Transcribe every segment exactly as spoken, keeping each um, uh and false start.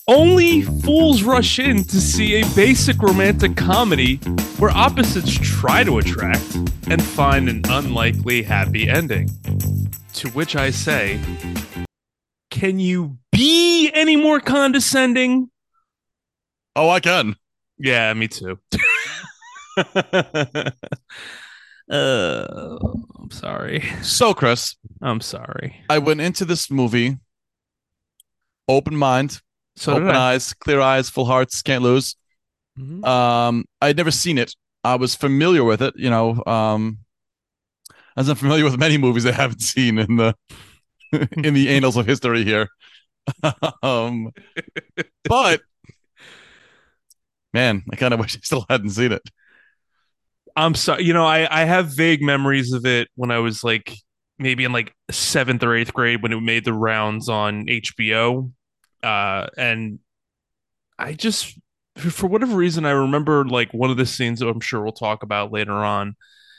Only fools rush in to see a basic romantic comedy where opposites try to attract and find an unlikely happy ending. To which I say, can you be any more condescending? Oh, I can. Yeah, me too. uh, I'm sorry. So, Chris, I'm sorry. I went into this movie open mind, So did open I. eyes, clear eyes, full hearts, can't lose. Mhm. Um, I'd never seen it. I was familiar with it, you know, um, as I'm familiar with many movies I haven't seen in the in the annals of history here. um, but man, I kind of wish I still hadn't seen it. I'm sorry. You know, I I have vague memories of it when I was like maybe in like seventh or eighth grade when it made the rounds on H B O. Uh, and I just for whatever reason I remember like one of the scenes that I'm sure we'll talk about later on.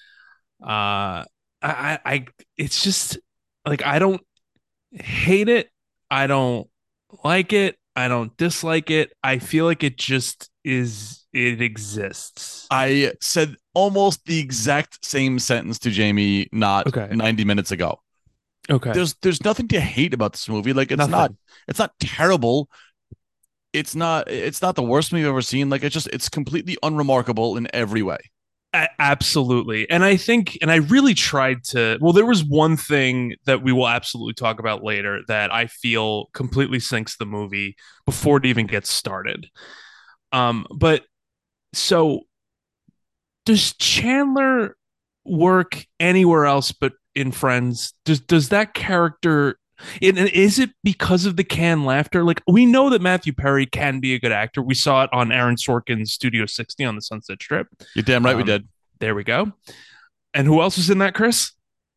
Uh, I I it's just like I don't hate it. I don't like it. I don't dislike it. I feel like it just is. It exists. I said almost the exact same sentence to Jamie not Okay. ninety minutes ago. Okay. There's there's nothing to hate about this movie. Like it's not Nothing. it's not terrible. It's not it's not the worst movie I've ever seen. Like it's just it's completely unremarkable in every way. A- absolutely. And I think, and I really tried to, well, there was one thing that we will absolutely talk about later that I feel completely sinks the movie before it even gets started. Um, but so does Chandler work anywhere else but in Friends? Does does that character and is it because of the canned laughter? Like we know that Matthew Perry can be a good actor. We saw it on Aaron Sorkin's Studio sixty on the Sunset Strip. You're damn right we Um, did. there we go. And who else was in that, Chris?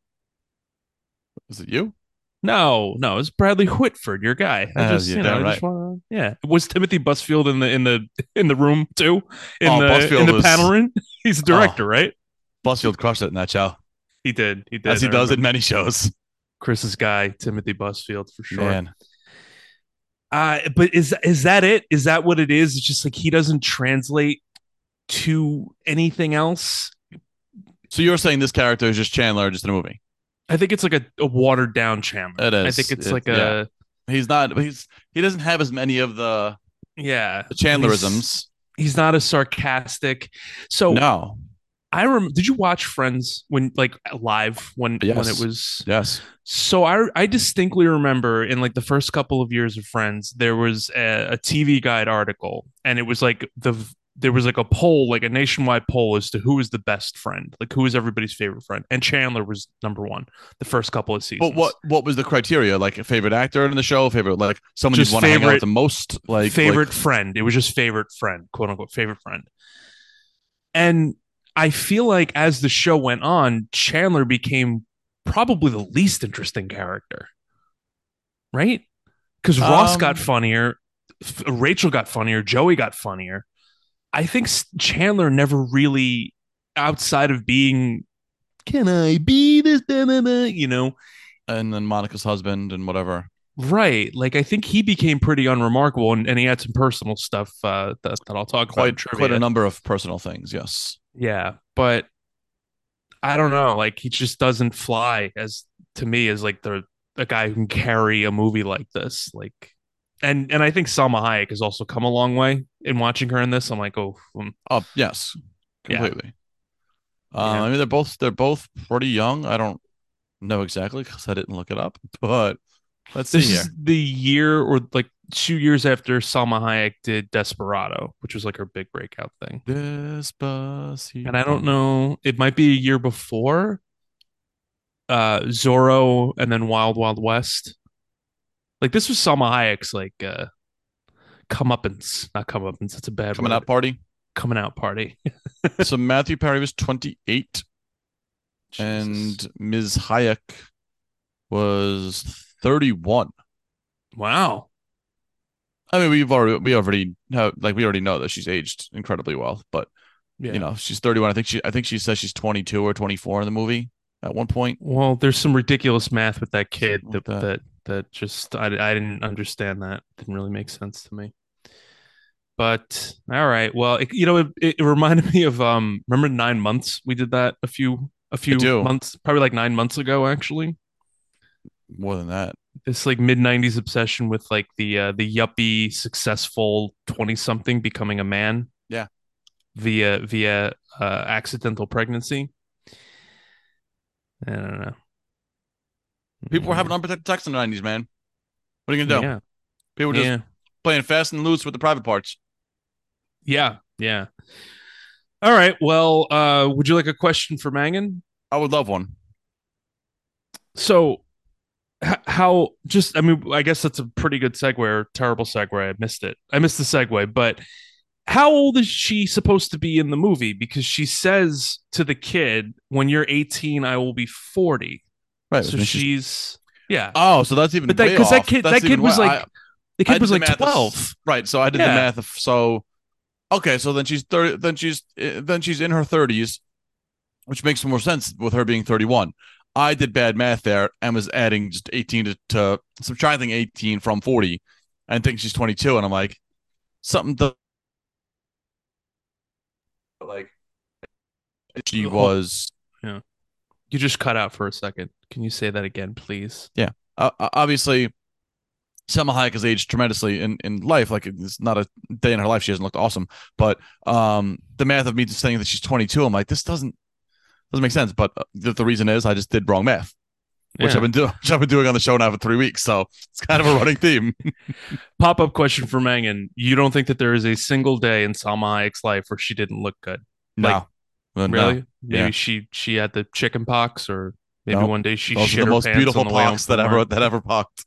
Is it you? No, no, it's Bradley Whitford, your guy. I Uh, just, you're you know, damn I right. just want to, yeah. Was Timothy Busfield in the in the in the room too, in Oh, the in Busfield the panel was room? He's a oh director, right? Busfield crushed it in that show, He did, he as did. he I does in remember many shows. Chris's guy, Timothy Busfield, for sure. Man, Uh, but is is that it? Is that what it is? It's just like he doesn't translate to anything else. so you're saying this character is just Chandler, just in a movie? I think it's like a, a watered down Chandler. It I think is. it's It, like yeah, a he's not. He's he doesn't have as many of the yeah, the and he's Chandlerisms. he's not as sarcastic. So No. I rem did you watch Friends when like live when when it Yes. was Yes. so I I distinctly remember in like the first couple of years of Friends there was a, a T V Guide article and it was like the there was like a poll like a nationwide poll as to who is the best friend like who is everybody's favorite friend and Chandler was number one the first couple of But what seasons what was the criteria? Like a favorite actor in the show, favorite like someone you'd just want to hang out with favorite the most, like like favorite friend it was just favorite friend quote unquote favorite friend and I feel like as the show went on Chandler became probably the least interesting character right? Because Ross got um funnier, Rachel got funnier, Joey got funnier. I think Chandler never really, outside of being, can I be this, you know, and then Monica's husband and whatever. right? Like I think he became pretty unremarkable, and, and he had some personal stuff uh, that that I'll talk about in Quite quite a trivia. number of personal things. Yes. Yeah, but I don't know. Like he just doesn't fly as to me as like the a guy who can carry a movie like this. Like, and and I think Salma Hayek has also come a long way in watching her in this. I'm like, oh, um, Oh yes, yeah, completely. Um, yeah. I mean they're both they're both pretty young. I don't know exactly because I didn't look it up, but let's see This is here. the year or like two years after Salma Hayek did Desperado, which was like her big breakout thing. And I don't Despacito. know, it might be a year before uh Zorro and then Wild Wild West. Like this was Salma Hayek's like uh comeuppance, not comeuppance. It's a bad Coming out word. party. Coming out party. So Matthew Perry was twenty-eight Jesus. and Miz Hayek was thirty-one. Wow. I mean, we've already we already have like we already know that she's aged incredibly well, but you Yeah. know she's thirty-one. I think she I think she says she's twenty-two or twenty-four in the movie at one point. Well, there's some ridiculous math with that kid Something like that that. that that just I, I didn't understand that. Didn't really make sense to me. But all right, well, it, you know, it, it reminded me of um, remember Nine Months? We did that a few a I few do months, probably like nine months ago, actually. more than that. This like mid nineties obsession with like the uh, the yuppie successful twenty something becoming a man Yeah, via via uh, accidental pregnancy. I don't know. people were Yeah, having unprotected sex in the nineties, man. What are you gonna do? yeah, People were just yeah, playing fast and loose with the private parts. yeah, yeah. All right. Well, uh, would you like a question for Mangan? I would love one. So, h- how? Just, I mean, I guess that's a pretty good segue or terrible segue. I missed it. I missed the segue. But how old is she supposed to be in the movie? Because she says to the kid, "When you're eighteen, I will be forty." Right, which So means she's. she's yeah. Oh, so that's even But that way because that off. kid That's that kid even way. was I like the I kid did was the like math. Of, twelve. right, so I did the Yeah. math of so. Okay, so then she's thirty. Then she's then she's in her thirties, which makes more sense with her being thirty-one. I did bad math there and was adding just eighteen to, to subtracting eighteen from forty and think she's twenty-two. And I'm like, something to, like, she Hold, was, yeah. You just cut out for a second. Can you say that again, please? yeah, uh, obviously, Selma Hayek has aged tremendously in, in life. Like, it's not a day in her life she hasn't looked awesome. But um, the math of me just saying that she's twenty-two, I'm like, this doesn't doesn't make sense. But the, the reason is I just did wrong math, which I've Yeah. been doing, which I've been doing on the show now for three weeks. So it's kind of a running theme. Pop up question for Mangan. You don't think that there is a single day in Salma Hayek's life where she didn't look good? Like, No, well, no, really? yeah, Maybe she she had the chicken pox, or maybe no. one day she Those are shit the her most pants beautiful on the way home pox that from ever work. that ever pocked.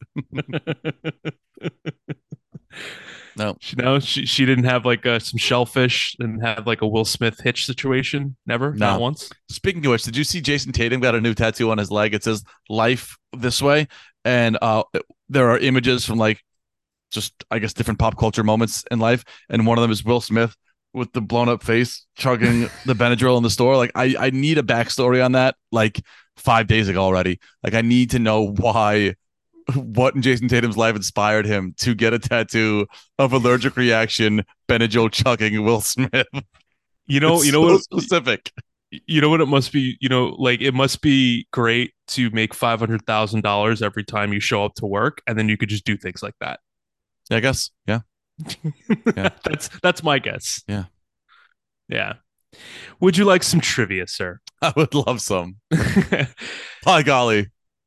No, She no, she she didn't have like uh, some shellfish and have like a Will Smith hitch situation. Never, not no. once. Speaking of which, did you see Jason Tatum got a new tattoo on his leg? It says "Life This Way," and uh, there are images from like just I guess different pop culture moments in life, and one of them is Will Smith with the blown up face chugging the Benadryl in the store. Like I I need a backstory on that. Like five days ago already. Like I need to know why. What in Jason Tatum's life inspired him to get a tattoo of allergic reaction Benadryl chugging Will Smith? You know, you It's know so what? specific. You know what it must be. You know, like it must be great to make five hundred thousand dollars every time you show up to work, and then you could just do things like that. Yeah, I guess. Yeah. Yeah. that's that's my guess. Yeah. Yeah. Would you like some trivia, sir? I would love some. By golly.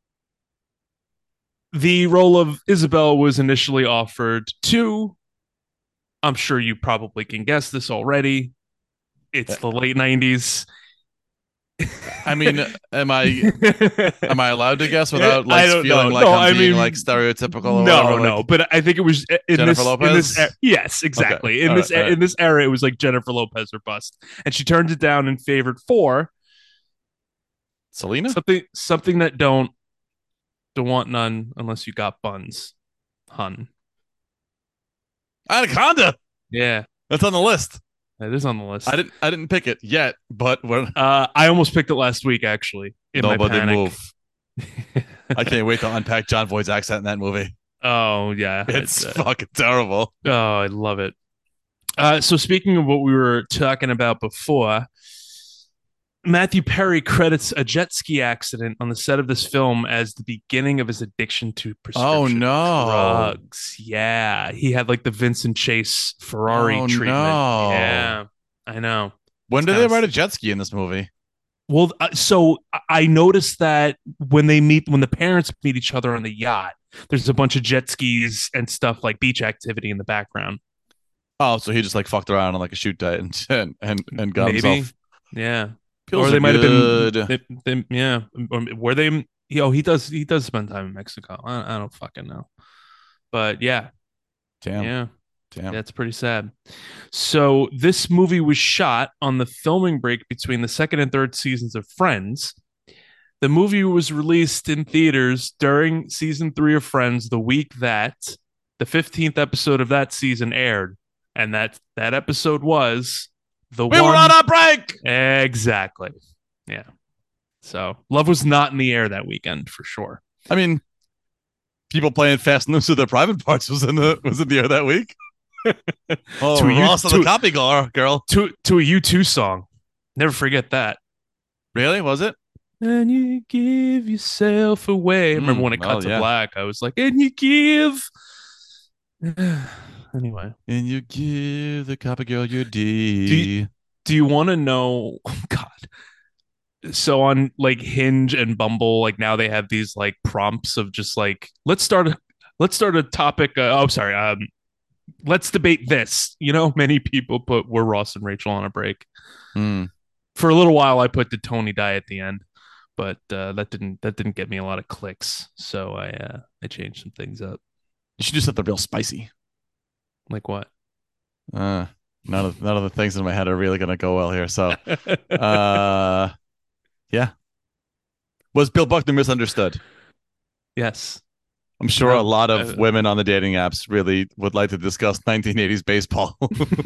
The role of Isabel was initially offered to, I'm sure you probably can guess this already. It's the late nineties. I mean, am I am I allowed to guess without I like don't feeling know. like No, I'm I being mean, like stereotypical or no, whatever? no. Like But I think it was in Jennifer this in this Lopez? yes, exactly. Okay. In All right. this All right. in this era, it was like Jennifer Lopez or bust, and she turned it down and favored for Selena? something something that don't don't want none unless you got buns, hun. Anaconda. Yeah, That's on the list. that is on the I list. didn't I didn't pick it yet, but when Uh, I almost picked it last week, actually, in my nobody panic. move. I can't wait to unpack John Voight's accent in that movie. Oh yeah, It's uh, fucking terrible. oh, I love it. Uh, so speaking of what we were talking about before, Matthew Perry credits a jet ski accident on the set of this film as the beginning of his addiction to Oh prescription no. drugs. Yeah, he had like the Vincent Chase Ferrari Oh treatment. no. Yeah, I know. When It's did kind they of ride a jet ski in this movie? well. Uh, so I- I noticed that when they meet, when the parents meet each other on the yacht, there's a bunch of jet skis and stuff like beach activity in the background. Oh, so he just like fucked around on like a shoot day and and and, and got Maybe, himself. yeah. Pills Or are they might have been, good. they, they, yeah. Or were they? You know, he does. He does spend time in Mexico. I, I don't fucking know, but yeah, Damn. yeah, Damn. that's pretty sad. So this movie was shot on the filming break between the second and third seasons of Friends. The movie was released in theaters during season three of Friends, the week that the fifteenth episode of that season aired, and that that episode was the We one. were on a break. Exactly. Yeah. So love was not in the air that weekend for sure. I mean, people playing fast and loose with their private parts was in the was in the air that week. Oh, to a U Ross of the to copy girl. Girl. to to a U two song. Never forget that. Really? Was it? And you give yourself away. I remember Mm, when it cut oh to yeah. black, I was like, and you give. Anyway, And you give the copy girl your do you, D. do you want to know? Oh God. So on like Hinge and Bumble, like now they have these like prompts of just like let's start a let's start a topic. Uh, oh, sorry. Um, let's debate this. You know, many people put were Ross and Rachel on a break. Mm. For a little while, I put did Tony die at the end, but uh, that didn't that didn't get me a lot of clicks. So I uh, I changed some things up. You should do something real spicy. Like what? Uh, none of none of the things in my head are really gonna go well here. So, uh, yeah. Was Bill Buckner misunderstood? Yes. I'm sure a No. lot of Uh, women on the dating apps really would like to discuss nineteen eighties baseball.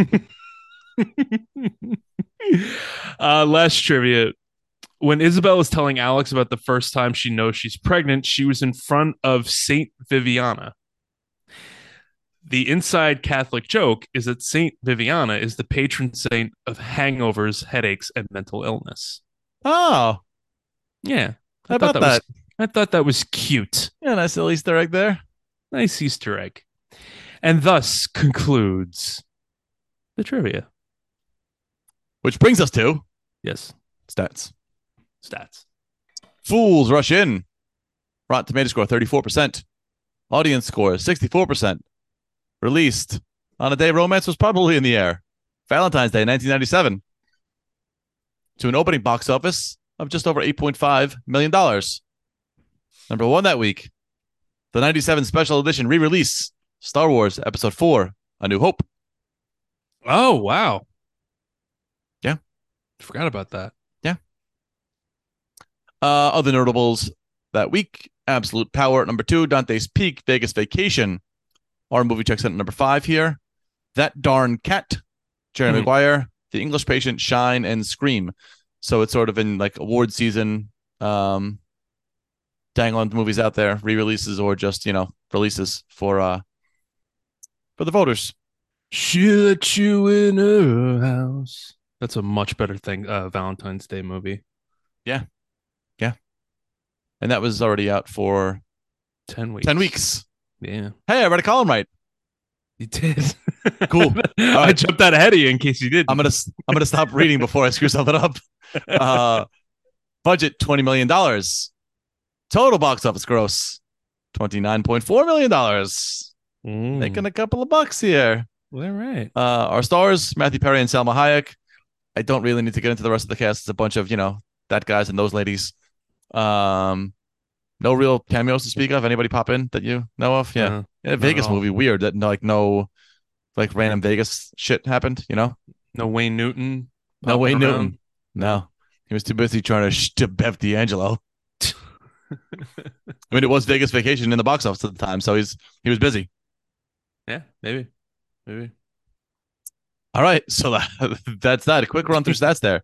uh, last trivia. When Isabel is telling Alex about the first time she knows she's pregnant, she was in front of Saint Viviana. The inside Catholic joke is that Saint Viviana is the patron saint of hangovers, headaches, and mental illness. Oh, Yeah, I how thought about that was that? I thought that was cute. Yeah, nice little Easter egg there. Nice Easter egg. And thus concludes the trivia. Which brings us to Yes, stats. stats. Fools Rush In. Rotten Tomato score thirty-four percent. Audience score sixty-four percent. Released on a day romance was probably in the air. Valentine's Day, nineteen ninety-seven. To an opening box office of just over eight point five million dollars. Number one that week, the ninety-seven special edition re-release, Star Wars Episode four, A New Hope. Oh, wow. Yeah. Forgot about that. Yeah. Uh, other notables that week, Absolute Power at number two, Dante's Peak, Vegas Vacation. Our movie checks in at number five here. That Darn Cat, Jerry Hmm. Maguire, The English Patient, Shine, and Scream. So it's sort of in like award season, um, dangling movies out there, re-releases or just, you know, releases for uh for the voters. She let you in her house. That's a much better thing. Uh, Valentine's Day movie. Yeah. Yeah. And that was already out for Ten weeks. ten weeks. Yeah, Hey, I read a column right. you did. Cool. I right. jumped out ahead of you in case you did. I'm gonna I'm gonna stop reading before I screw something up. Uh, budget twenty million dollars. Total box office gross twenty-nine point four million dollars. Mm. Making a couple of bucks here. All right. Uh, our stars: Matthew Perry and Salma Hayek. I don't really need to get into the rest of the cast. It's a bunch of you know that guys and those ladies. Um, no real cameos to speak of. Anybody pop in that you know of? Yeah, Uh, yeah Vegas movie. Weird that like no like random Vegas shit happened. You know, no Wayne Newton. no Wayne around. Newton. No, he was too busy trying to sh- to Bev D'Angelo. I mean, it was Vegas Vacation in the box office at the time, so he's he was busy. Yeah, maybe, maybe. All right, so that, that's that. A quick run through stats there.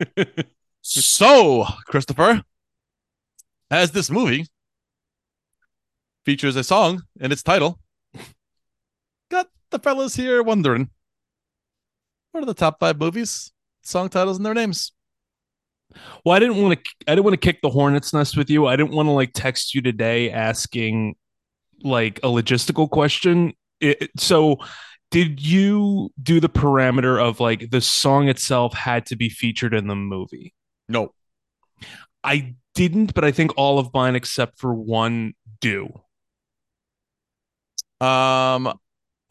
So, Christopher, as this movie features a song in its title, got the fellas here wondering, what are the top five movies, song titles, and their names? Well, I didn't want to. I didn't want to kick the hornet's nest with you. I didn't want to like text you today asking like a logistical question. It, so, did you do the parameter of like the song itself had to be featured in the movie? No. I didn't, but I think all of mine except for one do. Um, uh,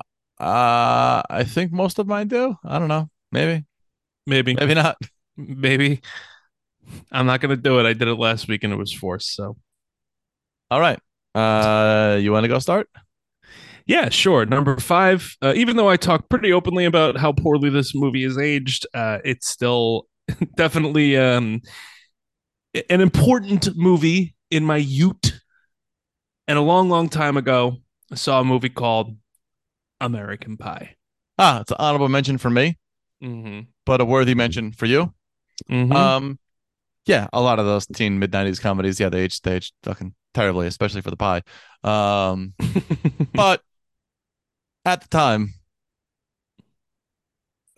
I think most of mine do. I don't know. Maybe. Maybe. Maybe not. Maybe. I'm not gonna do it. I did it last week and it was forced. So. All right. Uh, you want to go start? Yeah, sure. Number five. Uh, even though I talk pretty openly about how poorly this movie is aged, uh, it's still definitely um, an important movie in my youth. And a long, long time ago, I saw a movie called American Pie. Ah, it's an honorable mention for me, Mm-hmm. but a worthy mention for you. Mm-hmm. Um, yeah, a lot of those teen mid nineties comedies, yeah, they aged, they aged fucking terribly, especially for the pie. Um, but at the time,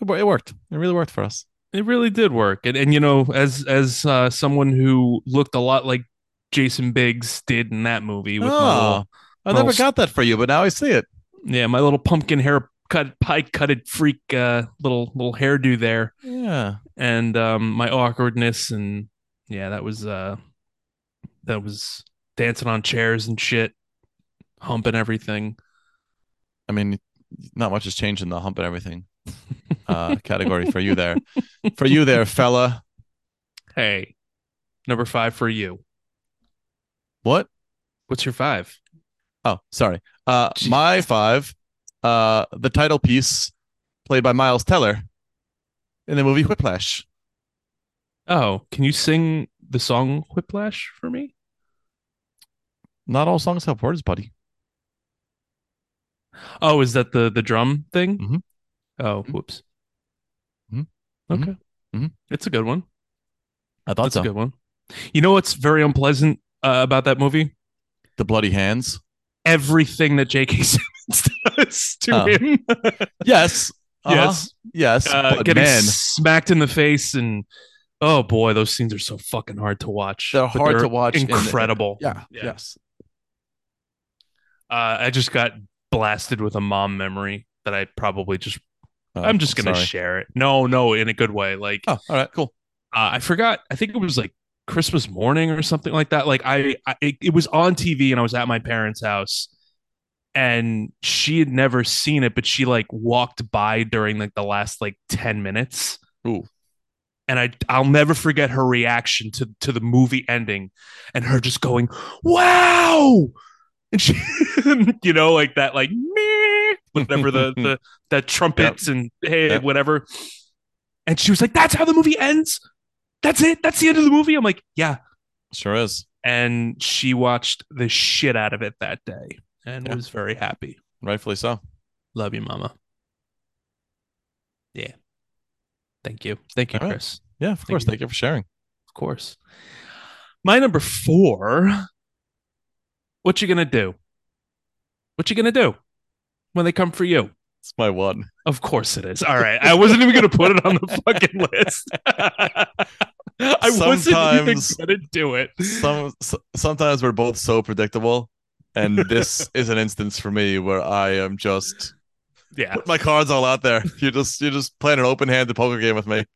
It, it worked. It really worked for us. It really did work. And and you know, as as uh, someone who looked a lot like Jason Biggs did in that movie with my Oh, little I my little never got that for you, but now I see it. yeah, my little pumpkin hair cut pie cutted freak uh little little hairdo there. Yeah. And um my awkwardness and yeah, that was uh that was dancing on chairs and shit, humping everything. I mean, not much has changed in the hump and everything uh, category for you there. For you there, fella. Hey, number five for you. What? What's your five? Oh, sorry. Uh, Gee. my five, uh, the title piece played by Miles Teller in the movie Whiplash. Oh, can you sing the song Whiplash for me? Not all songs have words, buddy. Oh, is that the the drum thing? Mm-hmm. Oh, whoops. Mm-hmm. Okay. Mm-hmm. It's a good one. I thought That's a so. good one. You know what's very unpleasant uh, about that movie? The bloody hands. Everything that J K. Simmons does to Oh. him. Yes. Uh-huh. Yes. Yes. Uh, but getting man, smacked in the face and oh boy, those scenes are so fucking hard to watch. they're But hard they're to watch. and- incredible. yeah. Yeah. Yes. Uh, I just got blasted with a mom memory that I probably just Oh, I'm just gonna sorry. share it. No, no, in a good way. Like Oh, all right. Cool. uh, I forgot. I think it was like Christmas morning or something like that. Like I, I it, it was on T V and I was at my parents' house and she had never seen it, but she like walked by during like the last like ten minutes. Ooh. And I I'll never forget her reaction to to the movie ending and her just going, "Wow!" And she you know, like that like meh, whatever the the that trumpets and hey, Yep. whatever. And she was like, "That's how the movie ends? That's it? That's the end of the movie?" I'm like, "Yeah." Sure is. And she watched the shit out of it that day and Yeah. was very happy. Rightfully so. Love you, mama. Yeah. Thank you. Thank you, All right. Chris. Yeah, of course. you. Thank you for sharing. Of course. My number four. What you gonna do? What you gonna do when they come for you? It's my one. Of course it is. All right. I wasn't even gonna put it on the fucking list. I wasn't even Sometimes- gonna do it. Some s- sometimes we're both so predictable, and this is an instance for me where I am just Yeah. put my cards all out there. You just you just playing an open-handed poker game with me.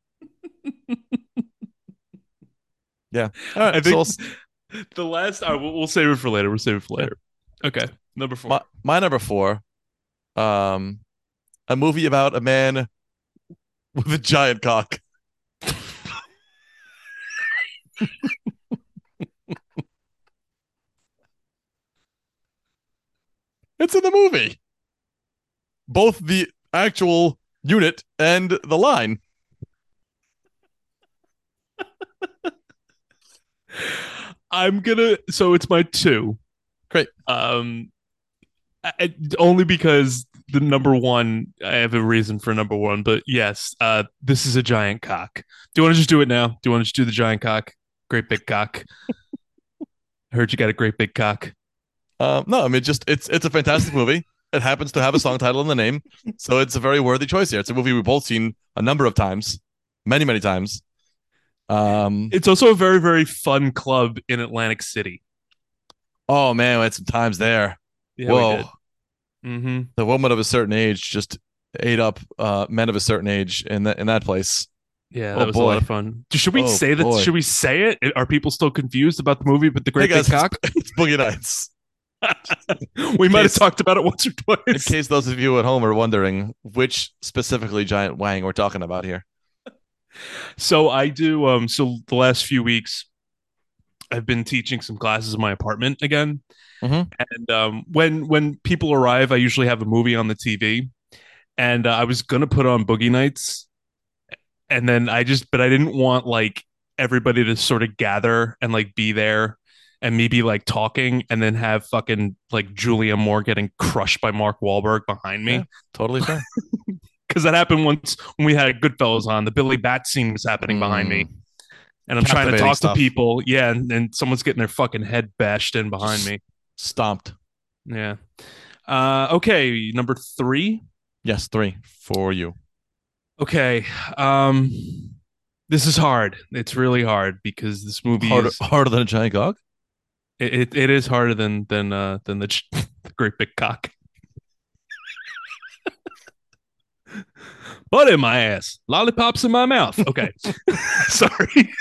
Yeah. All right. I think so the last uh, we'll, we'll save it for later. We'll save it for later. Okay. Number four. my my number four, um, a movie about a man with a giant cock. It's in the movie. Both the actual unit and the line. I'm gonna. So it's my two. Great. Um, I, I- only because the number one, I have a reason for number one, but yes, uh, this is a giant cock. Do you want to just do it now? Do you want to just do the giant cock? Great big cock. I heard you got a great big cock. Um, no, I mean just it's it's a fantastic movie. It happens to have a song title in the name, so it's a very worthy choice here. It's a movie we've both seen a number of times, many many times. Um, It's also a very, very fun club in Atlantic City. oh man, we had some times there. Yeah, Whoa, we did. Mm-hmm. the woman of a certain age just ate up uh, men of a certain age in that in that place. Yeah, Oh, that was a boy. lot of fun. Should we Oh, say that? boy. Should we say it? Are people still confused about the movie with the great Hey guys, big cock? it's, it's Boogie Nights. We might have case- talked about it once or In twice. case those of you at home are wondering which specifically giant wang we're talking about here. So I do. Um. So the last few weeks, I've been teaching some classes in my apartment again, Mhm. and um, when when people arrive, I usually have a movie on the T V, and uh, I was gonna put on Boogie Nights, and then I just, but I didn't want like everybody to sort of gather and like be there. And me be like talking, and then have fucking like Julia Moore getting crushed by Mark Wahlberg behind me. Yeah. Totally fair. Because that happened once when we had Goodfellas on. The Billy Bat scene was happening behind me, Mm. and I'm trying to Captivating talk stuff. to people. Yeah, and, and someone's getting their fucking head bashed in behind Just- me. Stomped. Yeah. Uh, okay, number three. Yes, three for you. Okay. Um, this is hard. It's really hard because this movie Harder, is harder than a giant gog. it, it, it is harder than than uh than the, the Great Big Cock. Butt in my ass, lollipops in my mouth. Okay, sorry.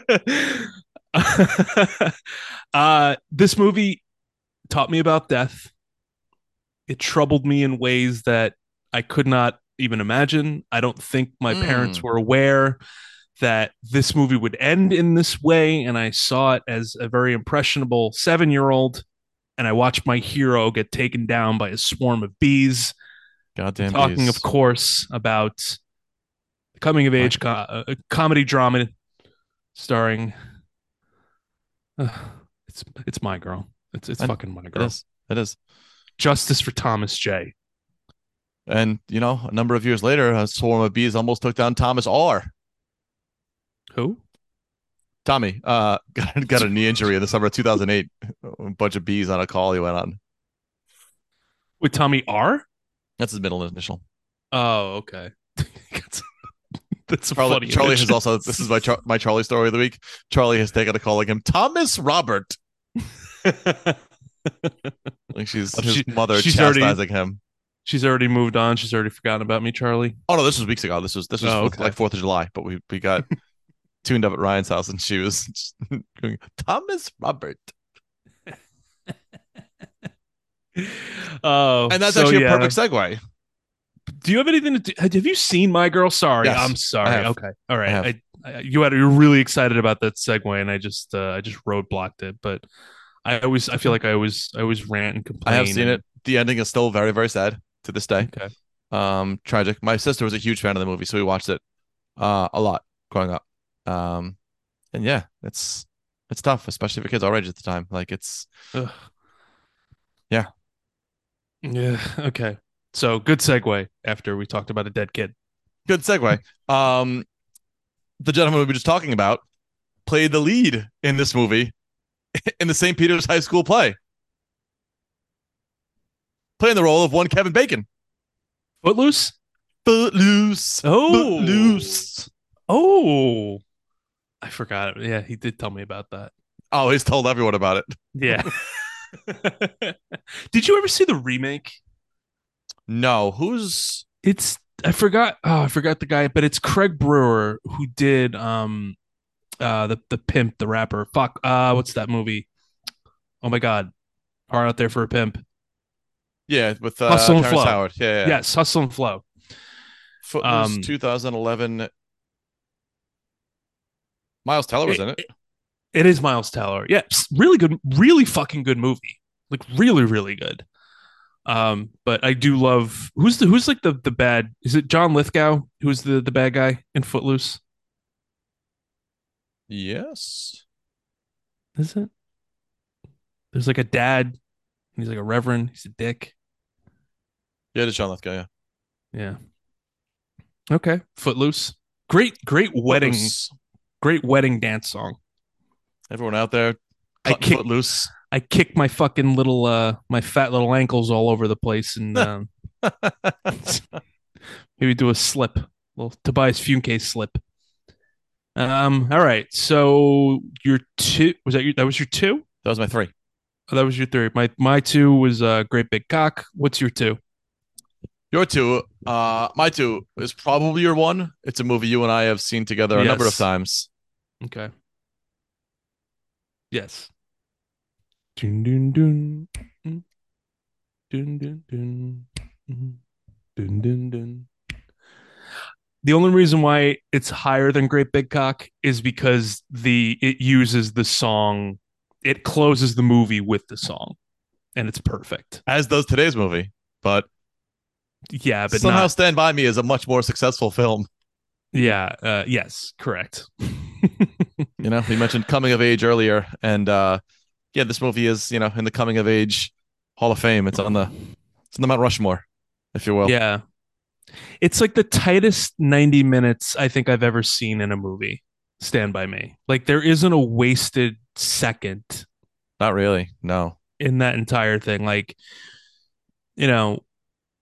uh, this movie taught me about death. It troubled me in ways that I could not even imagine. I don't think my parents Mm. were aware that this movie would end in this way, and I saw it as a very impressionable seven year old. And I watched my hero get taken down by a swarm of bees. I'm Goddamn talking, of bees. course, about coming of My, age co- uh, comedy drama starring uh, it's it's my girl. It's it's I, fucking my it girl. is. It is. Justice for Thomas J. And you know, a number of years later, a swarm of bees almost took down Thomas R. Who? Tommy uh, got got a knee injury in the summer of two thousand eight. A bunch of bees on a call he went on. With Tommy R? That's his middle initial. Oh, okay. that's, that's a Charlie funny Charlie image. has also this is my Char- my Charlie story of the week. Charlie has taken to calling him Thomas Robert. Like she's Oh, his she mother she's already chastising him. she's already moved on. She's already forgotten about me, Charlie. Oh no, this was weeks ago. This was this was Oh, for, okay. like Fourth of July, but we we got tuned up at Ryan's house, and she was just going, Thomas Robert, Oh, and that's so actually a yeah. perfect segue. Do you have anything to do? Have you seen My Girl? Sorry, Yes, I'm I sorry. have, Okay, all I right. have, I, I you had you're really excited about that segue, and I just uh, I just roadblocked it. But I always I feel okay. like I always I always rant and I have complain seen and it. The ending is still very very sad to this day. okay. Um, tragic. My sister was a huge fan of the movie, so we watched it uh a lot growing up. Um, and yeah, it's it's tough, especially for kids our age at the time. Like it's Ugh. yeah, Yeah. Okay. So good segue after we talked about a dead kid. good segue. Um, the gentleman we were just talking about played the lead in this movie in the Saint Peter's High School play, playing the role of one Kevin Bacon. Footloose. Footloose, Oh. footloose. Oh. I forgot it. Yeah, he did tell me about that. Oh, he's told everyone about it. Yeah. Did you ever see the remake? No, who's It's I forgot. Oh, I forgot the guy, but it's Craig Brewer who did um uh the the pimp, the rapper. Fuck. Uh, what's that movie? Oh my god, Hard Out There for a Pimp. yeah with uh Hustle and Terrence Flow. Howard. Yeah, yeah. Yes, Hustle and Flow. Footloose Um, twenty eleven. Miles Teller was it, in it. it, it is Miles Teller. Yeah, really good, really fucking good movie. Like really, really good. Um, but I do love who's the who's like the the bad. Is it John Lithgow who's the the bad guy in Footloose? Yes. Is it? There's like a dad. He's like a reverend. He's a dick. Yeah, it's John Lithgow. Yeah. Yeah. Okay. Footloose. Great, great wedding, Footloose. great wedding dance song. Everyone out there I cutting kick, footloose. I kick my fucking little, uh, my fat little ankles all over the place, and um, maybe do a slip, little Tobias Funke slip. Um. All right. So your two was that your that was your two? That was my three. Oh, that was your three. My my two was uh, Great Big Cock. What's your two? Your two, uh, my two is probably your one. It's a movie you and I have seen together a number of Yes. times. Okay. Yes. Dun, dun, dun. Mm. Dun, dun, dun. Mm. Dun, dun, dun. The only reason why it's higher than Great Big Cock is because the it uses the song. It closes the movie with the song, and it's perfect. As does today's movie. But Yeah, but somehow not. Stand By Me is a much more successful film. Yeah. Uh, yes. Correct. You know, we mentioned coming of age earlier, and uh, yeah, this movie is you know in the coming of age Hall of Fame. It's on the it's on the Mount Rushmore, if you will. Yeah. It's like the tightest ninety minutes I think I've ever seen in a movie. Stand by Me. Like there isn't a wasted second Not really. No. in that entire thing. Like, you know,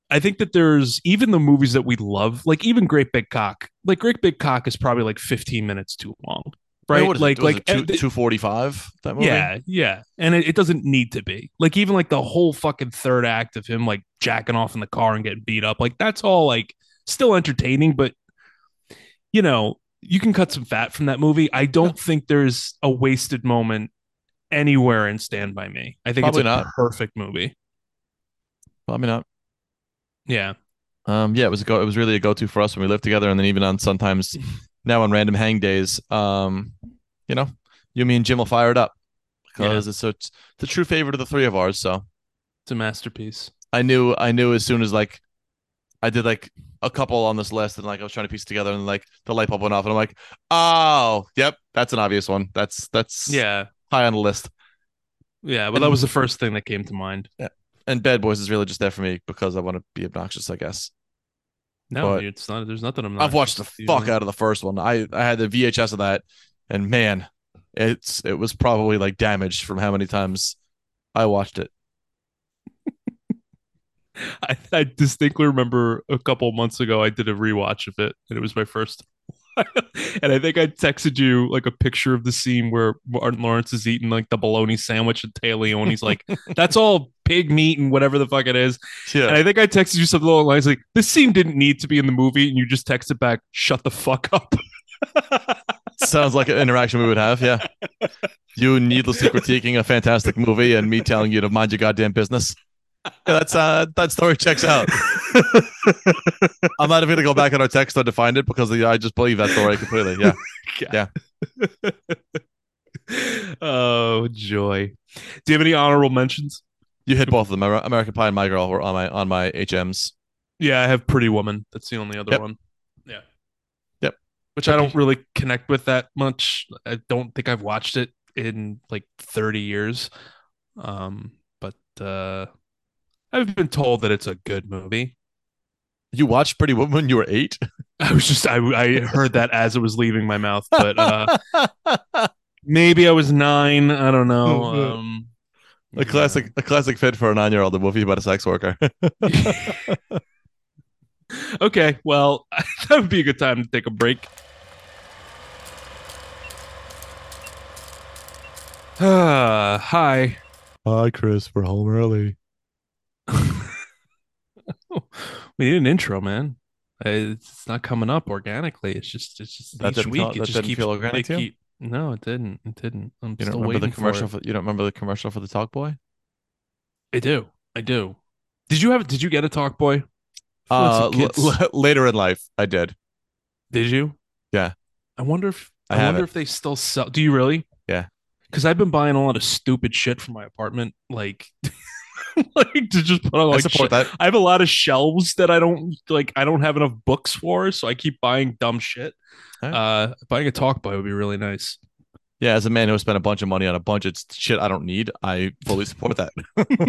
I think that there's even the movies that we love, like even Great Big Cock. Like Great Big Cock is probably like fifteen minutes too long, Yeah, right? what is it? Like Was like it eh, two th- two forty five that movie? yeah, yeah, and it, it doesn't need to be. Like even like the whole fucking third act of him like jacking off in the car and getting beat up, like that's all like still entertaining, but you know you can cut some fat from that movie. I Yeah, don't think there's a wasted moment anywhere in Stand by Me. I think it's probably a not. perfect movie. Probably not. Yeah. Um, yeah, it was a go. It was really a go to for us when we lived together, and then even on sometimes now on random hang days. Um, you know, you, me, and Jim will fire it up Yeah. because it's a, it's the true favorite of the three of ours. So It's a masterpiece. I knew I knew as soon as like I did like a couple on this list, and like I was trying to piece it together, and like the light bulb went off, and I'm like, oh, yep, that's an obvious one. That's that's Yeah. high on the list. Yeah. But that And was the first thing that came to mind. yeah, and Bad Boys is really just there for me because I want to be obnoxious, I guess. No, But it's not. There's nothing I've watched the obnoxious. fuck out of the first one. I I had the V H S of that, and man, it's it was probably like damaged from how many times I watched it. I, I distinctly remember a couple months ago I did a rewatch of it, and it was my first. And I think I texted you like a picture of the scene where Martin Lawrence is eating like the bologna sandwich and Tay Leone's like, "That's all pig meat and whatever the fuck it is." Yeah, And I think I texted you something along the lines like, "This scene didn't need to be in the movie," and you just texted back, "Shut the fuck up." sounds like an interaction we would have. Yeah, you needlessly critiquing a fantastic movie, and me telling you to mind your goddamn business. Yeah, that's uh, that story checks out. I'm not even gonna go back on our text to find it because I just believe that story completely. Yeah, yeah. Oh joy! Do you have any honorable mentions? You hit both of them. American Pie and My Girl were on my on my H Ms. Yeah, I have Pretty Woman. That's the only other Yep, one. Yeah, yep. which I don't Tricky. really connect with that much. I don't think I've watched it in like thirty years. Um, but uh, I've been told that it's a good movie. You watched Pretty Woman when you were eight. I was just I I heard that as it was leaving my mouth, but uh, maybe I was nine. I don't know. Um, a classic, a classic fit for a nine-year-old. A movie about a sex worker. okay, well, that would be a good time to take a break. Uh, hi. Hi, Chris. We're home early. We need an intro, man. It's not coming up organically. It's just it's just That each didn't week feel it that just didn't keeps feel organic it to you. keep no, it didn't. It didn't. I'm You don't still remember the waiting for commercial it. for you don't remember the commercial for the Talk Boy? I do. I do. Did you have did you get a Talk Boy? I feel like Uh, some l- kids l- later in life, I did. did you? Yeah, I wonder if I I have wonder it. if they still sell. Do you really? Yeah, Because I've been buying a lot of stupid shit for my apartment, like like to just put on I like sh- support that. I have a lot of shelves that I don't like. I don't have enough books for, so I keep buying dumb shit. All right. Uh, buying a Talk Boy would be really nice. Yeah, as a man who spent a bunch of money on a bunch of shit I don't need, I fully support that.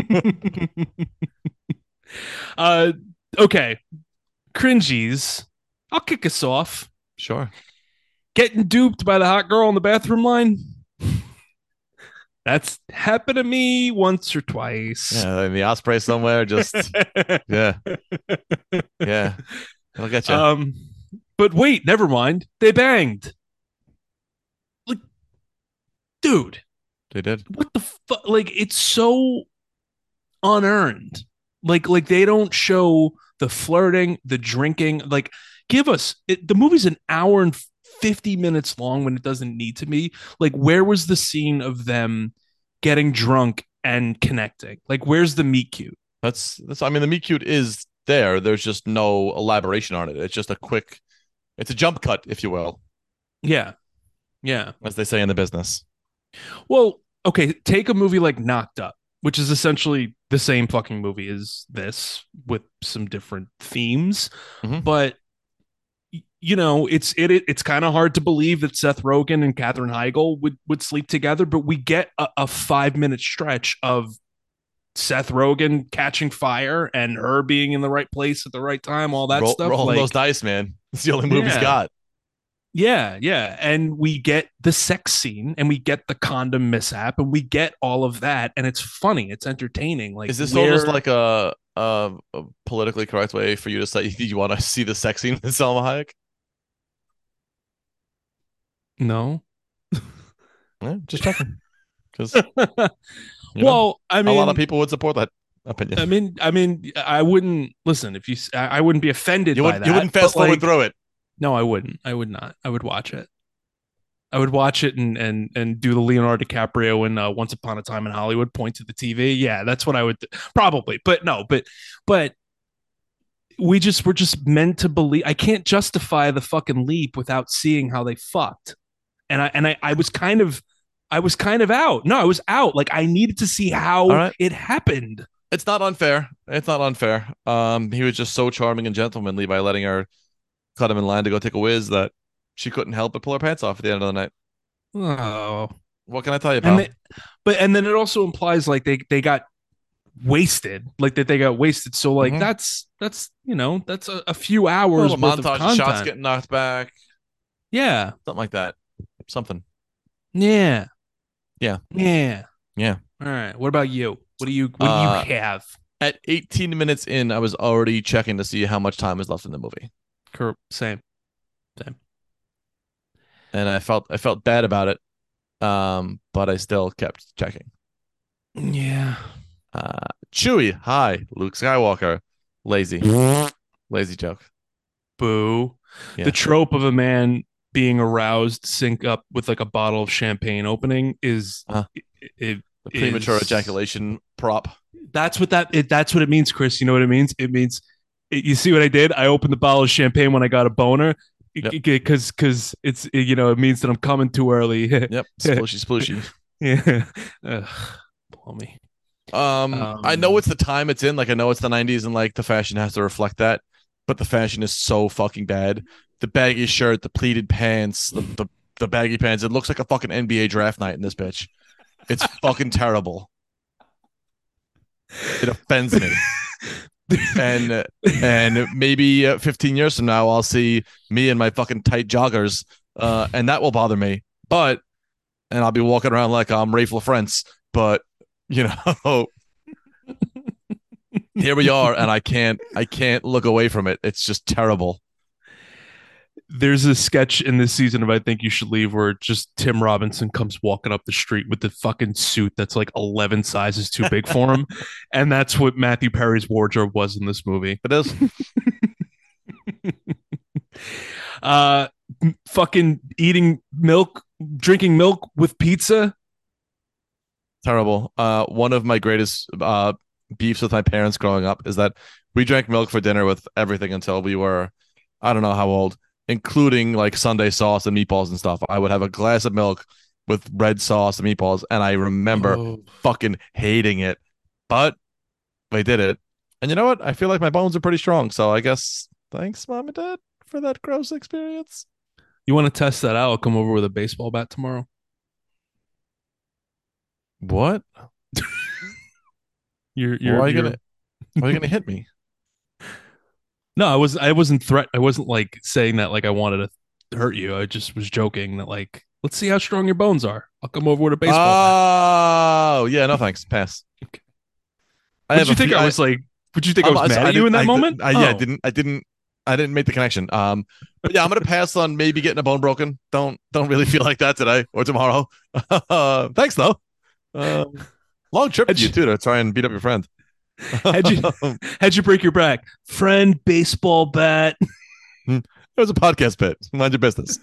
uh, okay, cringies. I'll kick us off. Sure. Getting duped by the hot girl in the bathroom line. That's happened to me once or twice. Yeah, in the osprey somewhere, just yeah, yeah. I'll get you. um, but wait, never mind. They banged. Like, dude, They did. what the fuck? Like, it's so unearned. Like, like they don't show the flirting, the drinking. Like, give us it, the movie's an hour and fifty minutes long when it doesn't need to be. Like, where was the scene of them getting drunk and connecting? Like, where's the meet cute? That's that's. I mean, the meet cute is there. There's just no elaboration on it. It's just a quick. It's a jump cut, if you will, Yeah, yeah. as they say in the business. Well, okay, take a movie like Knocked Up, which is essentially the same fucking movie as this with some different themes, Mhm. but you know, it's it, it it's kind of hard to believe that Seth Rogen and Katherine Heigl would would sleep together, but we get a, a five minute stretch of Seth Rogen catching fire and her being in the right place at the right time, all that Roll, stuff. rolling Like, those dice, man. It's the only move he's yeah, got. yeah, yeah. And we get the sex scene and we get the condom mishap and we get all of that. And it's funny, it's entertaining. Like, Is this where almost like a uh, a politically correct way for you to say you want to see the sex scene with Salma Hayek? No. Yeah, just checking. Because, you know, Well, I a lot of mean, people would support that I opinion. mean, I mean, I wouldn't listen if you. I wouldn't be offended You by wouldn't you that, wouldn't fast but forward like, through it. no, I wouldn't. I would not. I would watch it. I would watch it and and and do the Leonardo DiCaprio and uh, Once Upon a Time in Hollywood point to the T V. Yeah, that's what I would probably. But no, but but we just we're just meant to believe. I can't justify the fucking leap without seeing how they fucked. And I and I I was kind of I was kind of out. No, I was out. Like I needed to see All how right. it happened. It's not unfair. It's not unfair. Um, he was just so charming and gentlemanly by letting her cut him in line to go take a whiz that she couldn't help but pull her pants off at the end of the night. Oh, What can I tell you, and pal? they, but and then it also implies like they they got wasted, like that they got wasted. So like Mm-hmm. that's that's you know that's a, a few A hours little worth of montage of shots content. getting knocked back, Yeah, something like that. Something. yeah, Yeah. yeah. Yeah. All right. What about you? What do you what do you Uh, have? at eighteen minutes in, I was already checking to see how much time is left in the movie, Same, same. and I felt I felt bad about it. Um, but I still kept checking. Yeah. Uh, Chewie, hi, Luke Skywalker, lazy, lazy joke. Boo. The Yeah, trope of a man being aroused sync up with like a bottle of champagne opening is uh, it the premature is ejaculation prop. that's what that it, that's what it means, Chris. You know what it means? It means it, you see what I did? I opened the bottle of champagne when I got a boner Yep, because because it's it, you know it means that I'm coming too early. yep, splooshy, splooshy. Yeah. Ugh, blow me. Um, I know Um, it's the time it's in. Like I know it's the nineties, and like the fashion has to reflect that. But the fashion is so fucking bad. The baggy shirt, the pleated pants, the the, the baggy pants. It looks like a fucking N B A draft night in this bitch. It's fucking terrible. It offends me. And and maybe uh, fifteen years from now, I'll see me in my fucking tight joggers, uh, and that will bother me. But and I'll be walking around like I'm Rafe LaFrance. But you know, here we are, and I can't I can't look away from it. It's just terrible. there's a sketch in this season of I Think You Should Leave where just Tim Robinson comes walking up the street with the fucking suit that's like eleven sizes too big for him. And that's what Matthew Perry's wardrobe was in this movie. It is. Uh, fucking eating milk, drinking milk with pizza. Terrible. Uh, one of my greatest uh, beefs with my parents growing up is that we drank milk for dinner with everything until we were, I don't know how old, including like Sunday sauce and meatballs and stuff. I would have a glass of milk with red sauce and meatballs, and I remember Oh. fucking hating it, but we did it. And you know what? I feel like my bones are pretty strong, so I guess thanks, mom and dad, for that gross experience. You want to test that out? I'll come over with a baseball bat tomorrow. What? You're, Why you're, are you you're. gonna? Why are you gonna hit me? No, I was, I wasn't threat. I wasn't like saying that like I wanted to hurt you. I just was joking that like, let's see how strong your bones are. I'll come over with a baseball bat. Oh, yeah, no thanks. Pass. I What did have you a think few, I I, was like? Would you think I um, was I, mad I at you in didn't, that I, moment? I, yeah, I Oh, didn't, I didn't, I didn't make the connection. Um, but yeah, I'm gonna pass on maybe getting a bone broken. Don't, don't really feel like that today or tomorrow. uh, thanks though. Um, long trip had for you you, too to try and beat up your friend. had you, it had you break your back, friend? Baseball bat. was a podcast bit. Mind your business.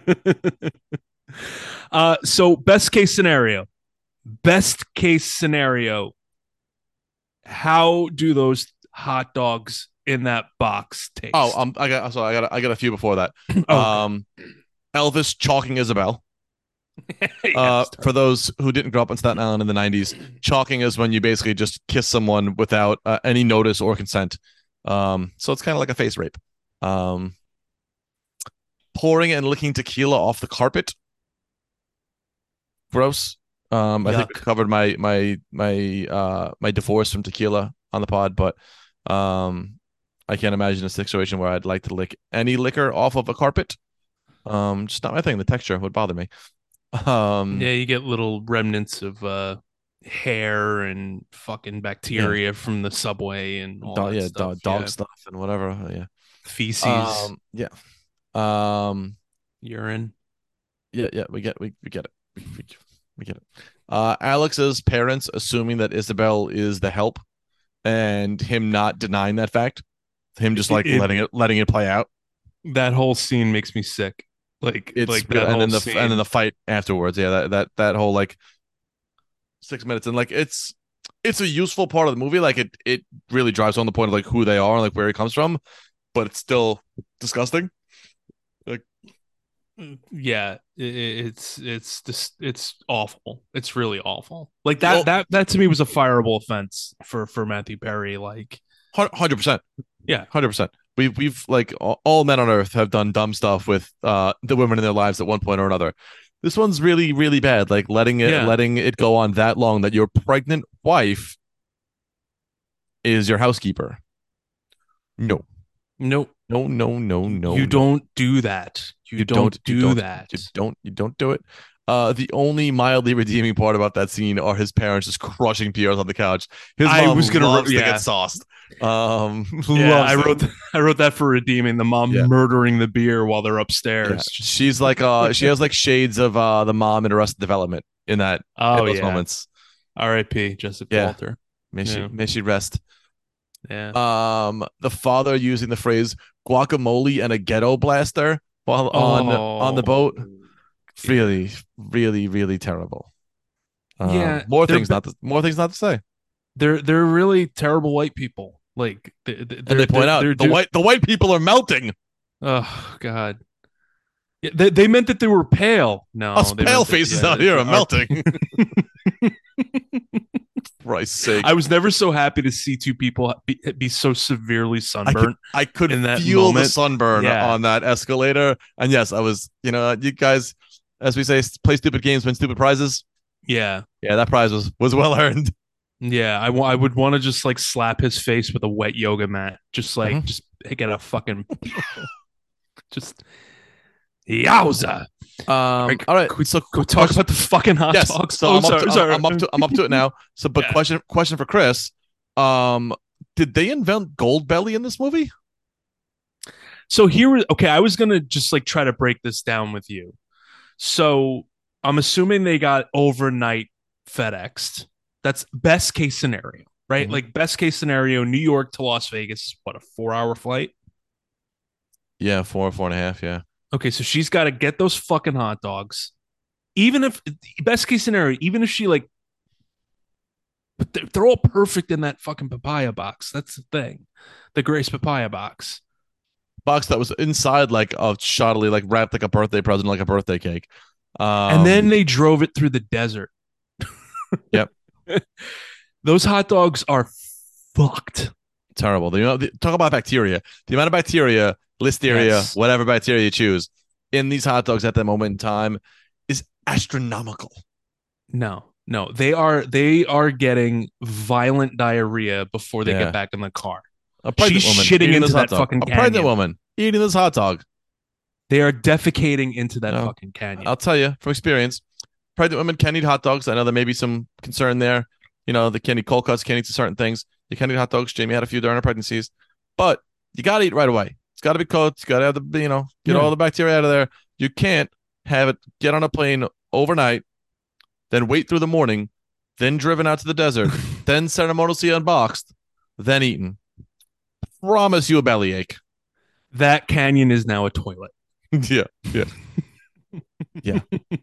uh, so best case scenario. Best case scenario. How do those hot dogs in that box taste? Oh, um, I got, so I got, I got a few before that. Oh, okay. Um, Elvis chalking Isabel. Yeah, Uh, it's for terrible. those who didn't grow up in Staten Island in the nineties, chalking is when you basically just kiss someone without uh, any notice or consent. Um, so it's kind of like a face rape. Um, pouring and licking tequila off the carpet. Gross. Um, I think we Yuck. covered my my my uh my divorce from tequila on the pod, but um, I can't imagine a situation where I'd like to lick any liquor off of a carpet. Um, just not my thing. The texture would bother me. Um, Yeah, you get little remnants of uh hair and fucking Yeah, bacteria from the subway and all dog, that yeah, stuff. dog, dog Yeah, stuff and whatever. Yeah. feces, Um, yeah. Um, urine. yeah, yeah. We get, we, we get it. We, we, we get it. Uh, Alex's parents assuming that Isabel is the help, and him not denying that fact, him just It, like it letting it, letting it play out. that whole scene makes me sick. Like It's like real, that and whole then the and then scene. the fight afterwards. Yeah, that that that whole like six minutes and like it's it's a useful part of the movie. Like it it really drives home the point of like who they are and like where he comes from, but it's still disgusting. Like Yeah, it, it's it's just it's awful. It's really awful. Like the that that that to me was a fireable offense for for Matthew Perry. Like hundred percent, yeah, hundred percent. We've we've like all, all men on earth have done dumb stuff with uh the women in their lives at one point or another. This one's really really bad. Like letting it yeah. letting it go on that long that your pregnant wife is your housekeeper. No, Nope. no, no, no, no, You no. don't do that. You You don't don't, you do don't, that. you don't, you don't do it. Uh, the only mildly redeeming part about that scene are his parents just crushing Pierre on the couch. His I mom was gonna, loves to get yeah, sauced. Um, yeah. I loves it. wrote, I wrote that for redeeming the mom Yeah, murdering the beer while they're yeah. upstairs. Just, She's like, uh, she has like shades of uh the mom in Arrested Development in that in oh those yeah. moments. R I P. Jessica Yeah, Walter. may she Yeah, may she rest. yeah. Um, the father using the phrase guacamole and a ghetto blaster while on on the Oh, boat. Really, really, really terrible. Um, yeah. more They're things not to more things not to say. they're they're really terrible white people. Like they- And they're they they're point out they're the do. white the white people are melting. Oh God. Yeah, they they meant that they were pale. Us No, they pale meant that faces yeah. out here are Our, melting. Christ's I sake. was never so happy to see two people be, be so severely I could sunburnt I could in that feel the moment. sunburn Yeah, on that escalator. And yes, I was, you know, you guys, as we say, play stupid games, win stupid prizes. yeah, Yeah, that prize was was well earned. yeah. I, I would want to just like slap his face with a wet yoga mat. Just like, Mhm. just get a fucking, just, yowza. All Um, right, all right. could we So go qu- talk question. about the fucking hot Yes. dogs? So Oh, I'm up sorry, to I'm, sorry. I'm up to I'm up to it now. So, but Yeah. question question for Chris. Um, did they invent Goldbelly in this movie? So here, okay, I was gonna just like try to break this down with you. So I'm assuming they got overnight FedExed. That's best case scenario, right? Mhm. Like best case scenario, New York to Las Vegas is what, a four hour flight? Yeah, four, four and a half. Yeah. Okay, so she's got to get those fucking hot dogs. Even if best case scenario, even if she like, but they're, they're all perfect in that fucking papaya box. That's the thing, the Grace papaya box. Box that was inside like a shoddily like wrapped like a birthday present, like a birthday cake. And then Um, they drove it through the desert. yep, Those hot dogs are fucked. terrible. The, you know, the, talk about bacteria. The amount of bacteria, listeria, Yes. whatever bacteria you choose, in these hot dogs at that moment in time is astronomical. No, no, they are they are getting violent diarrhea before they get Yeah, back in the car. a pregnant She's woman shitting eating this into hot that dog. fucking A pregnant canyon. woman eating this hot dog. They are defecating into that No, fucking canyon. I'll tell you from experience, pregnant women can eat hot dogs. I know there may be some concern there. You know, they can eat cold cuts, can eat certain things. You can eat hot dogs. Jamie had a few during her pregnancies, but you got to eat right away. It's got to be cooked. You got to have the, you know, get Yeah. all the bacteria out of there. You can't have it get on a plane overnight, then wait through the morning, then driven out to the desert, then ceremoniously unboxed, then eaten. Promise you a bellyache. That canyon is now a toilet. yeah, yeah, yeah.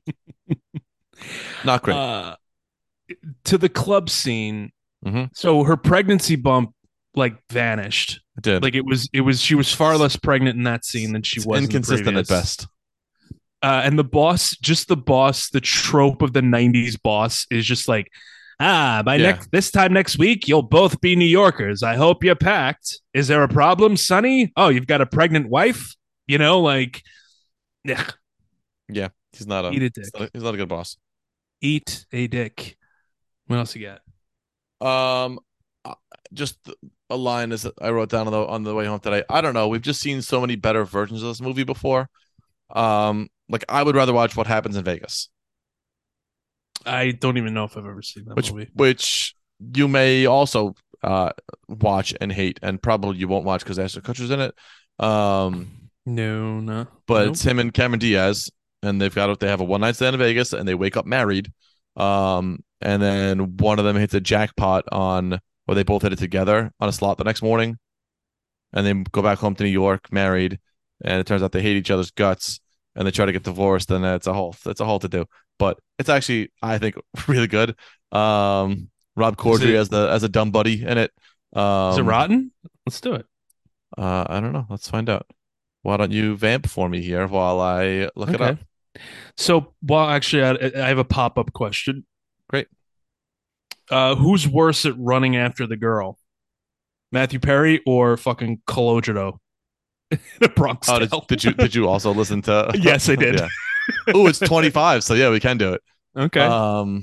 Not great. Uh, to the club scene. Mm-hmm. So her pregnancy bump like vanished. It did. Like it was, it was. She was far less pregnant in that scene than she it's was inconsistent in the at previous. best. Uh, and the boss, just the boss, the trope of the nineties boss is just like, ah, by Yeah. next this time next week, you'll both be New Yorkers. I hope you're packed. Is there a problem, Sonny? Oh, you've got a pregnant wife? You know, like, ugh, Yeah, he's not a eat a he's dick. not a, he's not a good boss. Eat a dick. What else you got? Um, uh, just a line is I wrote down on the on the way home today. I don't know. We've just seen so many better versions of this movie before. Um, like I would rather watch What Happens in Vegas. I don't even know if I've ever seen that which movie. which you may also uh watch and hate, and probably you won't watch because Ashton Kutcher's in it. Um, No, no, but nope. it's him and Cameron Diaz, and they've got they have a one night stand in Vegas, and they wake up married. Um, and then one of them hits a jackpot on, or they both hit it together on a slot the next morning, and then go back home to New York married, and it turns out they hate each other's guts, and they try to get divorced, and it's a whole it's a whole to do. But it's actually, I think, really good. Um, Rob Is Corddry it as the as a dumb buddy in it. is it Um, rotten? Let's do it. uh, I don't know. Let's find out. Why don't you vamp for me here while I look it Okay. up? So, well, actually, I, I have a pop-up question. Great. Uh, who's worse at running after the girl, Matthew Perry or fucking Cologero in a Bronx Oh, did, Tale? did you did you also listen to? Yes, I did. Yeah. Oh, it's twenty-five. So yeah, we can do it. Okay. Um,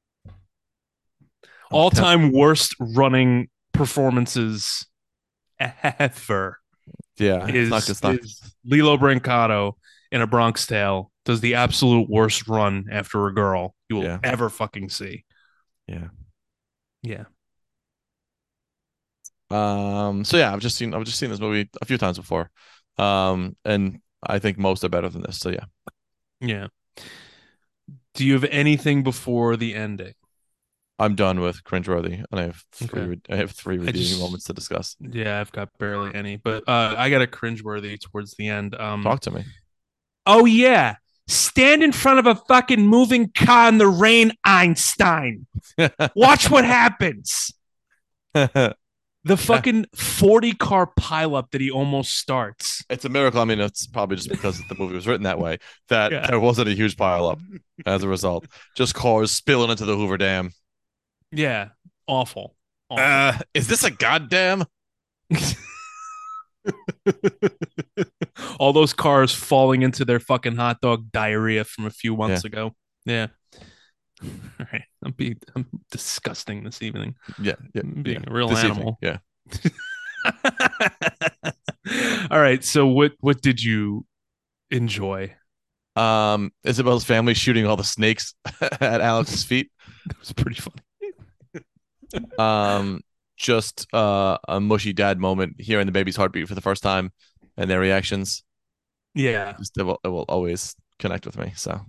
oh, temp. All-time worst running performances ever Yeah, it's not good is stuff. is Lilo Brancato in A Bronx Tale does the absolute worst run after a girl you will Yeah, ever fucking see. yeah. Yeah. Um, so yeah, I've just seen I've just seen this movie a few times before. Um, and I think most are better than this. So yeah, Yeah. Do you have anything before the ending? I'm done with cringeworthy, and I have Okay. three I have three I redeeming just moments to discuss. yeah, I've got barely any, but uh I got a cringeworthy towards the end. Um Talk to me. oh yeah. Stand in front of a fucking moving car in the rain, Einstein. Watch what happens. Yeah, The fucking forty car pileup that he almost starts. it's a miracle. I mean, it's probably just because the movie was written that way that Yeah. there wasn't a huge pile up as a result. Just cars spilling into the Hoover Dam. Yeah. Awful. Awful. Uh, is this a goddamn? All those cars falling into their fucking hot dog diarrhea from a few Yeah, months ago. Yeah. All right. I'm being I'm disgusting this evening. yeah, yeah, I'm yeah. being a real This evening, animal. yeah. All right. So what what did you enjoy? Um, Isabel's family shooting all the snakes at Alex's feet. It was pretty funny. Um, just uh, a mushy dad moment hearing the baby's heartbeat for the first time and their reactions. Yeah. Just, it will, it will always connect with me. So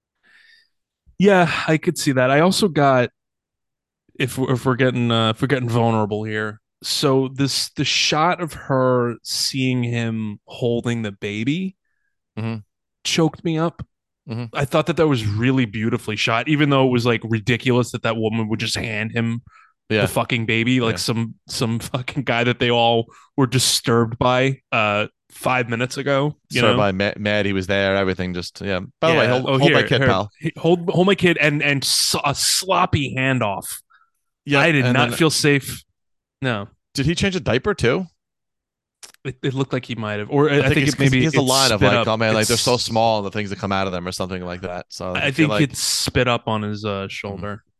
Yeah, I could see that. I also got if we're, if we're getting uh, if we're getting vulnerable here. So this the shot of her seeing him holding the baby hmm choked me up. hmm I thought that that was really beautifully shot, even though it was like ridiculous that that woman would just hand him the yeah, fucking baby like yeah. some some fucking guy that they all were disturbed by uh five minutes ago. You Started know? by Matt, Matt. He was there. Everything just yeah. By the way, Yeah. hold Oh, hold my here, kid, here, pal. hold hold my kid and and so, a sloppy handoff. Yep. I did And not then feel safe. No, did he change a diaper too? it, it looked like he might have, or I, I I think think it's it because he maybe has a it line of spit like, up. oh man, like they're so It's small, the things that come out of them, or something like that. So I I feel think like, it's spit up on his uh, mm, shoulder.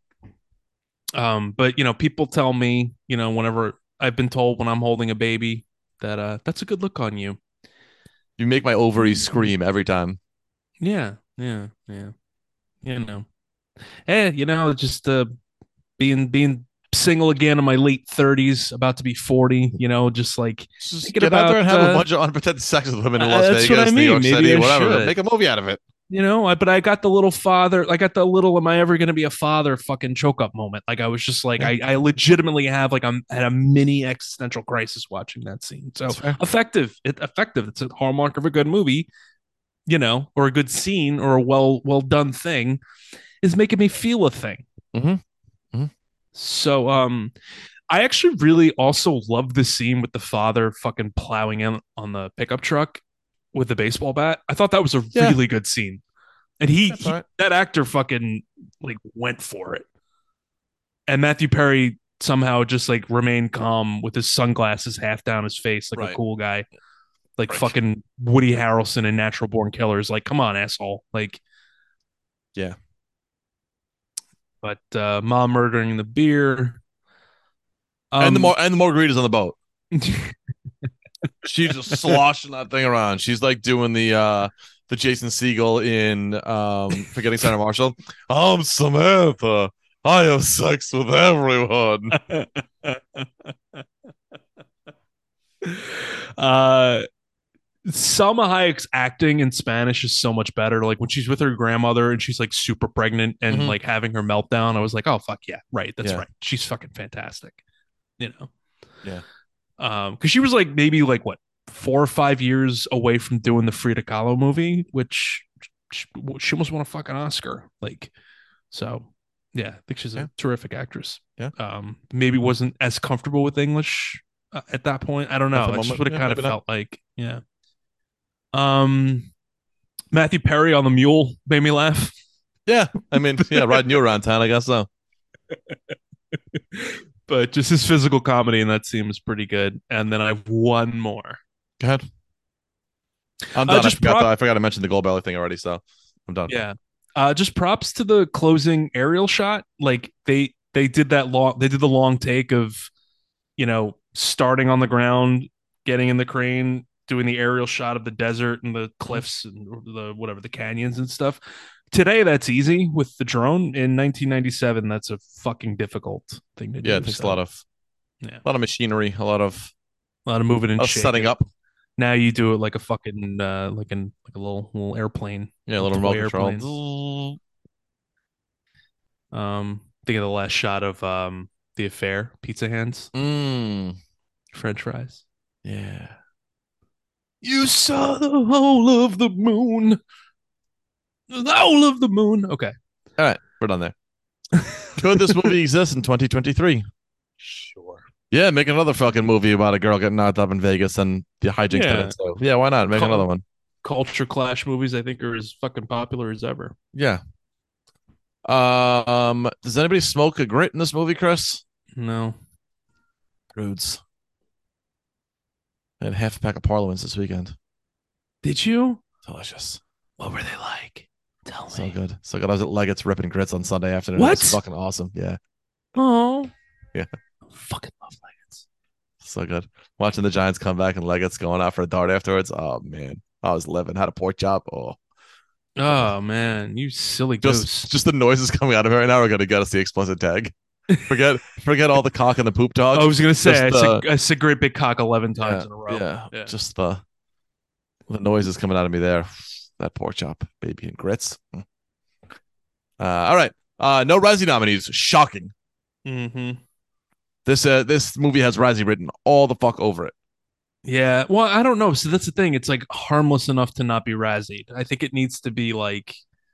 Um, but you know, people tell me, you know, whenever I've been told when I'm holding a baby that uh that's a good look on you. you make my ovaries scream every time. Yeah, yeah, yeah. You know. Eh, you know, just uh being being single again in my late thirties, about to be forty, you know, just like Just thinking get out there about and have a uh bunch of unprotected sex with women in uh, Las that's what I Vegas, New mean. York Maybe City, I whatever. should. Make a movie out of it. You know, I, but I got the little father, I got the little am I ever going to be a father fucking choke up moment. Like I was just like Yeah, I I legitimately have like I'm had a mini existential crisis watching that scene. So that's fair. effective. It effective. It's a hallmark of a good movie, you know, or a good scene or a well well done thing is making me feel a thing. hmm hmm So um I actually really also love the scene with the father fucking plowing in on the pickup truck with the baseball bat. I thought that was a Yeah, really good scene. And he, that's all he right. that actor fucking like went for it. And Matthew Perry somehow just like remained calm with his sunglasses half down his face like a Right, cool guy. Like right. fucking Woody Harrelson in Natural Born Killers. Like, come on, asshole. Like, Yeah. but uh mom murdering the beer. And the Um more and the margaritas on the boat. She's just sloshing that thing around. She's like doing the uh the Jason Segel in um Forgetting Sarah Marshall. I'm Samantha. I have sex with everyone. uh Salma Hayek's acting in Spanish is so much better. Like when she's with her grandmother and she's like super pregnant and Mm-hmm. like having her meltdown, I was like, oh fuck yeah, right, that's Yeah, right. She's fucking fantastic, you know. yeah, Um, because she was like maybe like what four or five years away from doing the Frida Kahlo movie, which she, she almost won a fucking Oscar. Like, so yeah, I think she's yeah, a terrific actress. yeah. Um, maybe wasn't as comfortable with English uh, at that point. I don't At know. the That's just moment, what it yeah, kind of maybe not. felt like. Yeah. Um, Matthew Perry on the mule made me laugh. Yeah, I mean, yeah, riding you around town, I guess so. But just his physical comedy in that scene was pretty good. And then I have one more. Go ahead. I'm Uh, done. I just forgot. The, prop, I forgot to mention the gold belly thing already, so I'm done. yeah. Uh, just props to the closing aerial shot. Like they they did that long. They did the long take of, you know, starting on the ground, getting in the crane, doing the aerial shot of the desert and the Mhm. cliffs and the whatever the canyons and stuff. Today, that's easy with the drone. In nineteen ninety-seven, that's a fucking difficult thing to Yeah, do. it takes a lot So of yeah, a lot of machinery, a lot of, a lot of moving a and lot of setting shaking. up. Now you do it like a fucking uh, like an like a little little airplane, Yeah, a little little toy remote control. airplane. Um, think of the last shot of um the affair, pizza hands, Mm, French fries. yeah. You saw the whole of the moon, the whole of the moon. Okay, All right, we're done there. Could this movie exist in twenty twenty-three? sure. Yeah, make another fucking movie about a girl getting knocked up in Vegas and the hijinks that Yeah, ensue. Yeah, why not? Make another Cul- one. culture clash movies I think are as fucking popular as ever. Yeah. Um, does anybody smoke a grit in this movie, Chris? No, Rudes. I had half a pack of Parliaments this weekend. did you? Delicious. What were they like? Tell So me. good. So good. I was at Leggett's ripping grits on Sunday afternoon. It was What? fucking awesome. Yeah. Oh, Yeah. fucking love Legends. So good. Watching the Giants come back and Leggett's going out for a dart afterwards. Oh man. I was living. Had a pork chop. Oh. Oh. Oh man, you silly Just goose. just the noises coming out of it right now are gonna get us the explicit tag. Forget forget all the cock and the poop talk. I was gonna say Just I said the I said great big cock eleven yeah, times in a row. yeah. Yeah. Just the the noises coming out of me there. That pork chop, baby and grits. Uh, all right. Uh, no Razzie nominees. Shocking. Mm-hmm. This uh, this movie has Razzie written all the fuck over it. Yeah. Well, I don't know. So that's the thing. It's like harmless enough to not be razzied. I think it needs to be like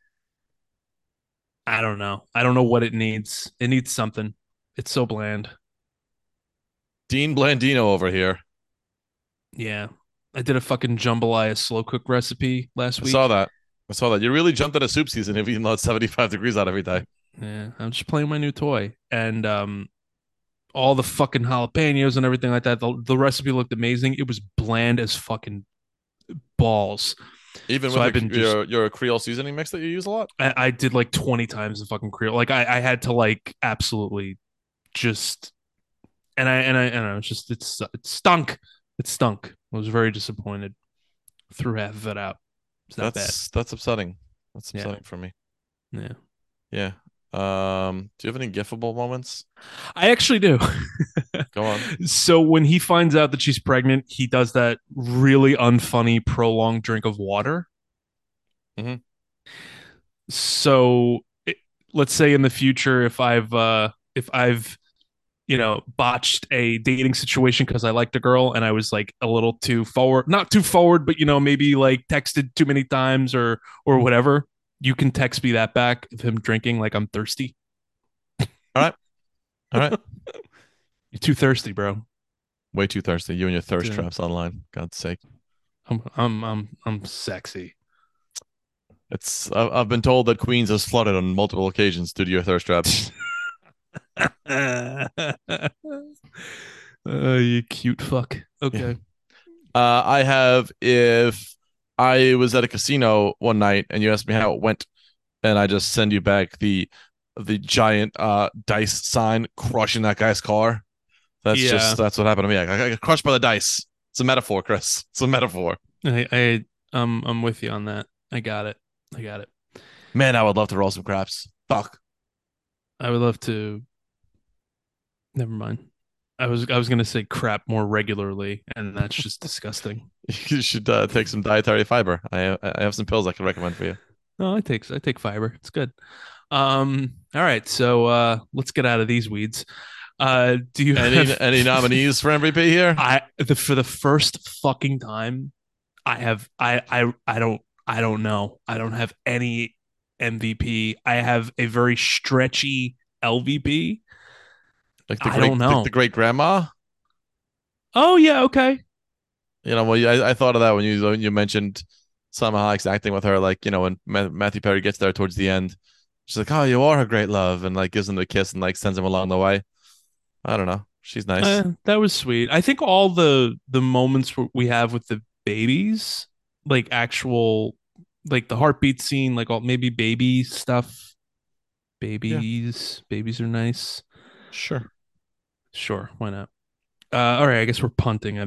I don't know. I don't know what it needs. It needs something. It's so bland. Dean Blandino over here. Yeah. I did a fucking jambalaya slow cook recipe last I saw week. that. I saw that. You really jumped into soup season, even though it's seventy-five degrees out every day. Yeah. I'm just playing my new toy. And um all the fucking jalapenos and everything like that. The, the recipe looked amazing. It was bland as fucking balls. Even So with I've a, been just your your Creole seasoning mix that you use a lot. I, I did like twenty times the fucking Creole. Like I, I had to like absolutely just and I and I and I was just it's it stunk. It stunk. I was very disappointed. Threw half of it out. It's not bad. That's that's upsetting. That's Yeah. upsetting for me. Yeah. Yeah. Um. Do you have any gifable moments? I actually do. Go on. So when he finds out that she's pregnant, he does that really unfunny prolonged drink of water. Mhm. So it, let's say in the future, if I've uh if I've you know botched a dating situation because I liked a girl and I was like a little too forward, not too forward, but you know maybe like texted too many times or or whatever, you can text me that back of him drinking like I'm thirsty. All right. All right. You're too thirsty, bro. Way too thirsty. You and your thirst Yeah. traps online. God's sake. I'm I'm I'm I'm sexy. It's I've, I've been told that Queens has flooded on multiple occasions due to your thirst traps. uh, you cute fuck. Yeah. Okay. Uh, I have if I was at a casino one night and you asked me how it went, and I just send you back the the giant uh dice sign crushing that guy's car. That's Yeah. just that's what happened to me. I, I got crushed by the dice. It's a metaphor, Chris. It's a metaphor. I I um I'm with you on that. I got it. I got it. Man, I would love to roll some craps. Fuck. I would love to. Never mind. I was I was gonna say crap more regularly, and that's just disgusting. You should uh, take some dietary fiber. I I have some pills I can recommend for you. No, I take I take fiber. It's good. Um, all right, so uh let's get out of these weeds. Uh do you Any have any nominees for M V P here? I the for the first fucking time I have I I I don't I don't know. I don't have any M V P. I have a very stretchy L V P. Like the I don't great the, the know. great grandma? Oh yeah, okay. You know, well, I, I thought of that when you when you mentioned Salma Hayek's acting with her. Like, you know, when Ma- Matthew Perry gets there towards the end, she's like, "Oh, you are her great love," and like gives him the kiss and like sends him along the way. I don't know. She's nice. Uh, that was sweet. I think all the the moments we have with the babies, like actual, like the heartbeat scene, like all maybe baby stuff. Yeah, Babies, babies are nice. sure. Sure, why not? Uh, all right, I guess we're punting.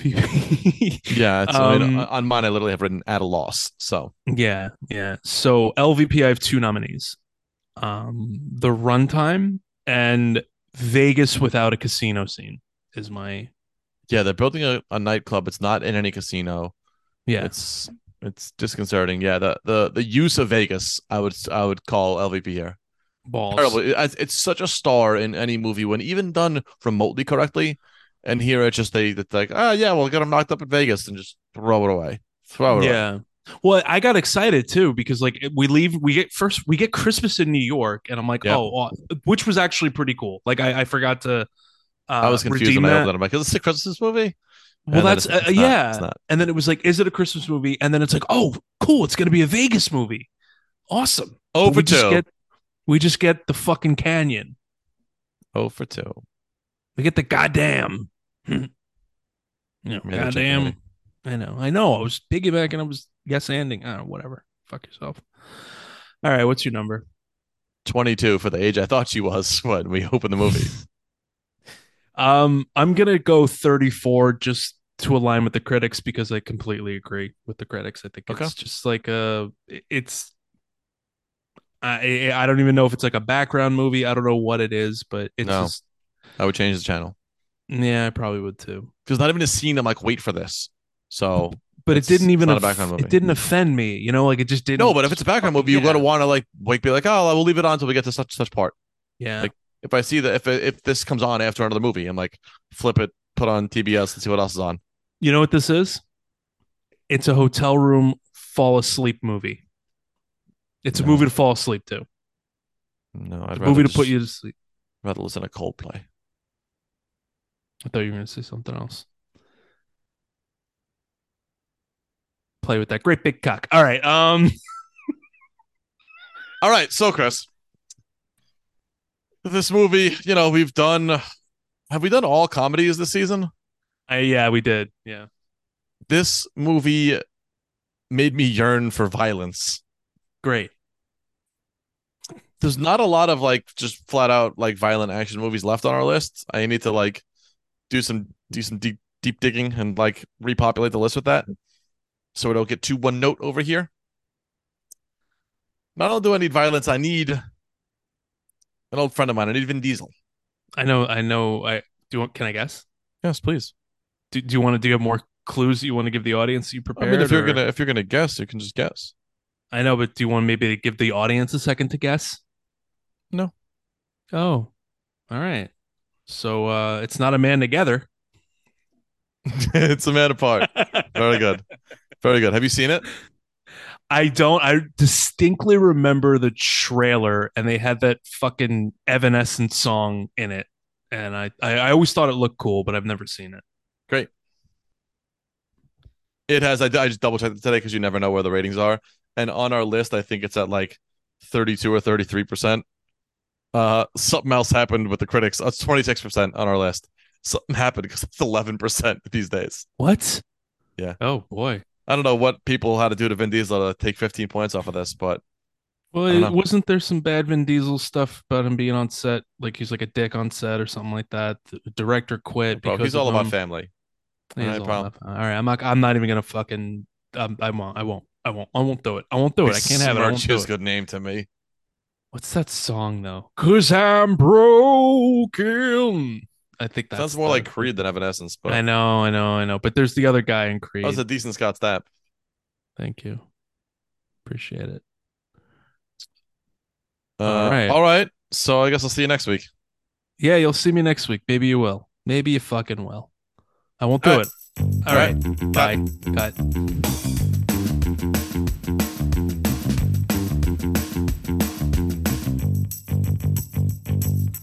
Yeah, it's. I mean, um, on mine, I literally have written at a loss. So yeah, yeah. So L V P, I have two nominees. Um, the runtime and Vegas without a casino scene is my yeah, they're building a, a nightclub. It's not in any casino. yeah It's it's disconcerting. Yeah, the the the use of Vegas, I would I would call L V P here. Terrible. balls. It, it's such a star in any movie when even done remotely correctly, and here it's just they it's like, ah, yeah, we'll get him knocked up in Vegas and just throw it away, throw it away. Yeah. Well, I got excited too because like we leave, we get first, we get Christmas in New York, and I'm like, Yeah, oh, aw- which was actually pretty cool. Like I, I forgot to I uh was confused redeem when I opened that. it. I'm like, is this a Christmas movie? Well, And then that's it's uh, it's not. It's yeah. not. And then it was like, is it a Christmas movie? And then it's like, oh, cool, it's gonna be a Vegas movie. Awesome. Oh But for we just two. get we just get the fucking canyon. Oh for two. We get the goddamn. you know, Yeah, they're chicken goddamn. heading. I know. I know. I was piggybacking. I was yes ending. I don't know, whatever. Fuck yourself. All right, what's your number? twenty-two for the age I thought she was when we opened the movie. Um, I'm gonna go thirty-four just to align with the critics because I completely agree with the critics. I think Okay. it's just like a, it's I I don't even know if it's like a background movie. I don't know what it is, but it's No, just I would change the channel yeah, I probably would too. because not even a scene. I'm like, wait for this. So But it it's didn't it's even not a background aff- it movie. didn't offend me, you know, like it just No, didn't but if it's a background fucking movie, you gotta yeah want to like wait, be like, oh, I will leave it on until we get to such such part. yeah. Like if I see that if if this comes on after another movie, I'm like, flip it, put on T B S and see what else is on. You know what this is? It's a hotel room fall asleep movie. It's a movie No, to fall asleep to. no, I'd It's a rather movie to put just you to sleep. rather listen to Coldplay. I thought you were gonna say something else. Play with that great big cock. All right. Um. All right, so Chris, this movie, you know, we've done. Have we done all comedies this season? I, yeah, we did. Yeah. This movie made me yearn for violence. Great. There's not a lot of like just flat out like violent action movies left on our list. I need to like do some do some deep deep digging and like repopulate the list with that, so we don't get too one note over here. Not only do I need violence, I need an old friend of mine. I need Vin Diesel. I know. I know. I do. You want, can I guess? Yes, please. Do, do you want to do you have more clues you want to give the audience you I mean, if prepared you're or gonna if you're gonna guess, you can just guess. I know, but do you want maybe to give the audience a second to guess? No, Oh, all right. So uh it's not a man together. it's a man apart. Very good, very good. Have you seen it? I don't. I distinctly remember the trailer, and they had that fucking Evanescence song in it, and I, I, I always thought it looked cool, but I've never seen it. Great. It has. I, I just double checked it today because you never know where the ratings are. And on our list, I think it's at like thirty-two or thirty-three percent. Uh, something else happened with the critics. It's twenty-six percent on our list. Something happened because it's eleven percent these days. What? Yeah. Oh boy. I don't know what people had to do to Vin Diesel to take fifteen points off of this, but Well, I don't it, know. wasn't there some bad Vin Diesel stuff about him being on set? Like he's like a dick on set or something like that. The director quit Bro, because he's of all about him. family. All He's right, all pal. about- all right, I'm not. I'm not even gonna fucking. Um, I won't. I won't. I won't. I won't do it. I won't do it. I can't have it. I won't Smirch do is it. a good name to me. What's that song though? Cause I'm broken. I think Sounds that's more the. like Creed than Evanescence, I but know, I know, I know. But there's the other guy in that was Creed. a decent Scott Stapp. Thank you. Appreciate it. All Uh, right. all right. So I guess I'll see you next week. Yeah, you'll see me next week. Maybe you will. Maybe you fucking will. I won't All do right. it. All All right. right. Bye. Cut. Cut.